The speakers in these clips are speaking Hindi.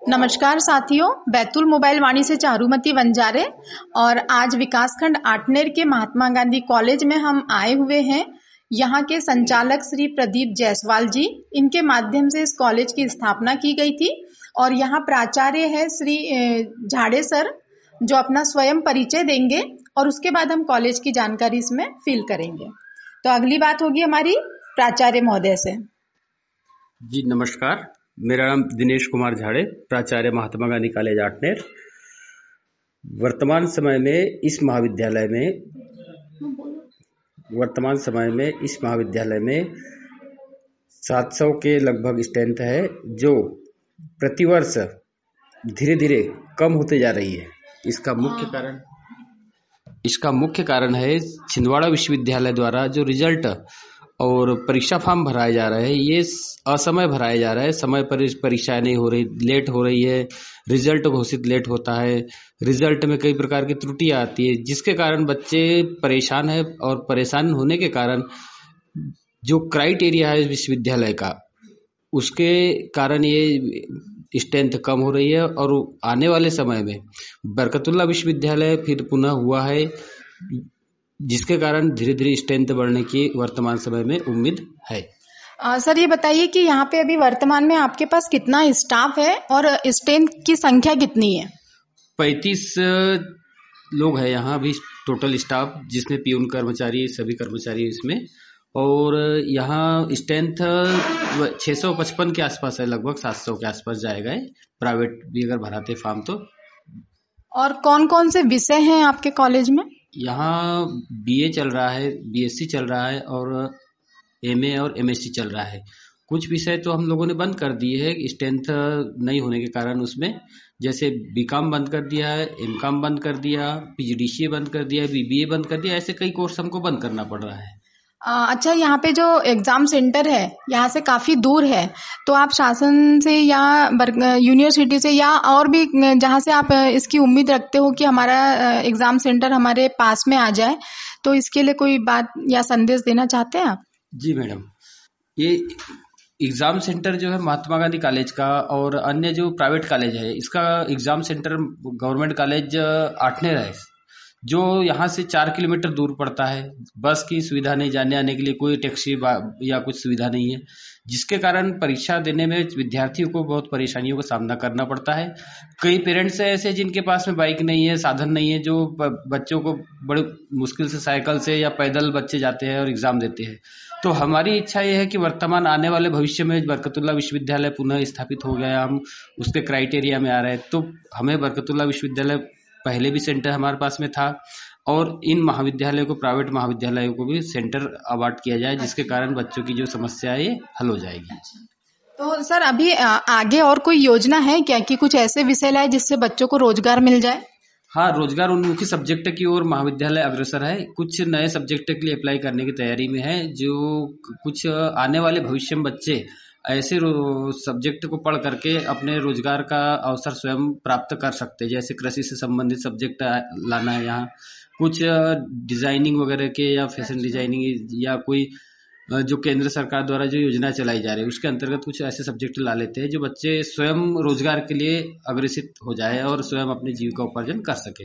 नमस्कार साथियों, बैतूल मोबाइल वाणी से चारुमती वंजारे। और आज विकासखंड आठनेर के महात्मा गांधी कॉलेज में हम आए हुए हैं। यहाँ के संचालक श्री प्रदीप जायसवाल जी, इनके माध्यम से इस कॉलेज की स्थापना की गई थी। और यहाँ प्राचार्य है श्री झाड़े सर, जो अपना स्वयं परिचय देंगे और उसके बाद हम कॉलेज की जानकारी इसमें फिल करेंगे। तो अगली बात होगी हमारी प्राचार्य महोदय से। जी नमस्कार, मेरा नाम दिनेश कुमार झाड़े, प्राचार्य महात्मा गांधी कॉलेज आठनेर। वर्तमान समय में इस महाविद्यालय में 700 के लगभग स्ट्रेंथ है, जो प्रतिवर्ष धीरे धीरे कम होते जा रही है। इसका मुख्य कारण है छिंदवाड़ा विश्वविद्यालय द्वारा जो रिजल्ट और परीक्षा फॉर्म भराए जा रहे हैं, ये असमय भराए जा रहे हैं। समय पर परीक्षाएं नहीं हो रही, लेट हो रही है, रिजल्ट घोषित लेट होता है, रिजल्ट में कई प्रकार की त्रुटियां आती है, जिसके कारण बच्चे परेशान है। और परेशान होने के कारण जो क्राइटेरिया है विश्वविद्यालय का, उसके कारण ये स्ट्रेंथ कम हो रही है। और आने वाले समय में बरकतुल्लाह विश्वविद्यालय फिर पुनः हुआ है, जिसके कारण धीरे धीरे स्ट्रेंथ बढ़ने की वर्तमान समय में उम्मीद है। सर ये बताइए कि यहाँ पे अभी वर्तमान में आपके पास कितना स्टाफ है और स्ट्रेंथ की संख्या कितनी है? 35 लोग हैं यहाँ अभी टोटल स्टाफ, जिसमें पियून कर्मचारी, सभी कर्मचारी इसमें। और यहाँ स्ट्रेंथ 655 के आसपास है, लगभग 700 के आसपास जाएगा, प्राइवेट भी अगर भराते फॉर्म तो। और कौन कौन से विषय हैं आपके कॉलेज में? यहाँ बीए चल रहा है, बीएससी चल रहा है और एमए और एमएससी चल रहा है। कुछ विषय तो हम लोगों ने बंद कर दिए है स्ट्रेंथ नहीं होने के कारण, उसमें जैसे बीकॉम बंद कर दिया है, एमकॉम बंद कर दिया, पीजीडीसीए बंद कर दिया, बीबीए बंद कर दिया, ऐसे कई कोर्स हमको बंद करना पड़ रहा है। अच्छा, यहाँ पे जो एग्जाम सेंटर है यहाँ से काफी दूर है, तो आप शासन से या यूनिवर्सिटी से या और भी जहाँ से आप इसकी उम्मीद रखते हो कि हमारा एग्जाम सेंटर हमारे पास में आ जाए, तो इसके लिए कोई बात या संदेश देना चाहते हैं आप? जी मैडम, ये एग्जाम सेंटर जो है महात्मा गांधी कॉलेज का और अन्य जो प्राइवेट कॉलेज है, इसका exam centre government college Athner है, जो यहाँ से 4 किलोमीटर दूर पड़ता है। बस की सुविधा नहीं, जाने आने के लिए कोई टैक्सी या कुछ सुविधा नहीं है, जिसके कारण परीक्षा देने में विद्यार्थियों को बहुत परेशानियों का सामना करना पड़ता है। कई पेरेंट्स ऐसे जिनके पास में बाइक नहीं है, साधन नहीं है, जो बच्चों को बड़े मुश्किल से साइकिल से या पैदल बच्चे जाते हैं और एग्जाम देते हैं। तो हमारी इच्छा यह है कि वर्तमान आने वाले भविष्य में बरकतुल्लाह विश्वविद्यालय पुनः स्थापित हो गया, हम उसके क्राइटेरिया में आ रहे हैं, तो हमें बरकतुल्लाह विश्वविद्यालय पहले भी सेंटर हमारे पास में था, और इन महाविद्यालयों को, प्राइवेट महाविद्यालयों को भी सेंटर अवार्ड किया जाए, जिसके कारण बच्चों की जो समस्या है ये हल हो जाएगी। तो सर अभी आगे और कोई योजना है क्या कि कुछ ऐसे विषय लाए जिससे बच्चों को रोजगार मिल जाए? हाँ, रोजगार उन्मुखी सब्जेक्ट की ओर महाविद्यालय अग्रसर है। कुछ नए सब्जेक्ट के लिए अप्लाई करने की तैयारी में है, जो कुछ आने वाले भविष्य में बच्चे ऐसे सब्जेक्ट को पढ़ करके अपने रोजगार का अवसर स्वयं प्राप्त कर सकते हैं। जैसे कृषि से संबंधित सब्जेक्ट लाना है यहाँ, कुछ डिजाइनिंग वगैरह के या फैशन डिजाइनिंग, या कोई जो केंद्र सरकार द्वारा जो योजना चलाई जा रही है उसके अंतर्गत कुछ ऐसे सब्जेक्ट ला लेते हैं, जो बच्चे स्वयं रोजगार के लिए अग्रसित हो जाए और स्वयं अपने जीविका उपार्जन कर सके।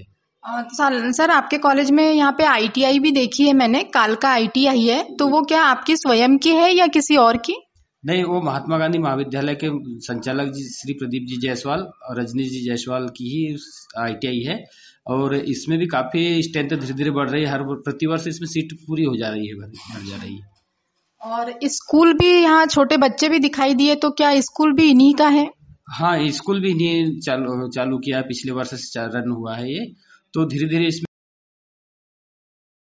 सर आपके कॉलेज में यहाँ पे आईटीआई भी देखी है मैंने, कालका आईटीआई है, तो वो क्या आपकी स्वयं की है या किसी और की? नहीं, वो महात्मा गांधी महाविद्यालय के संचालक जी श्री प्रदीप जी जायसवाल और रजनीश जी जायसवाल की ही आईटीआई है। और इसमें भी काफी स्ट्रेंथ धीरे धीरे बढ़ रही है, हर प्रतिवर्ष इसमें सीट पूरी हो जा रही है, बढ़ जा रही है। और स्कूल भी यहाँ छोटे बच्चे भी दिखाई दिए, तो क्या स्कूल भी इन्हीं का है? हाँ, स्कूल भी इन्हीं चालू किया, पिछले वर्ष से रन हुआ है ये, तो धीरे धीरे इसमें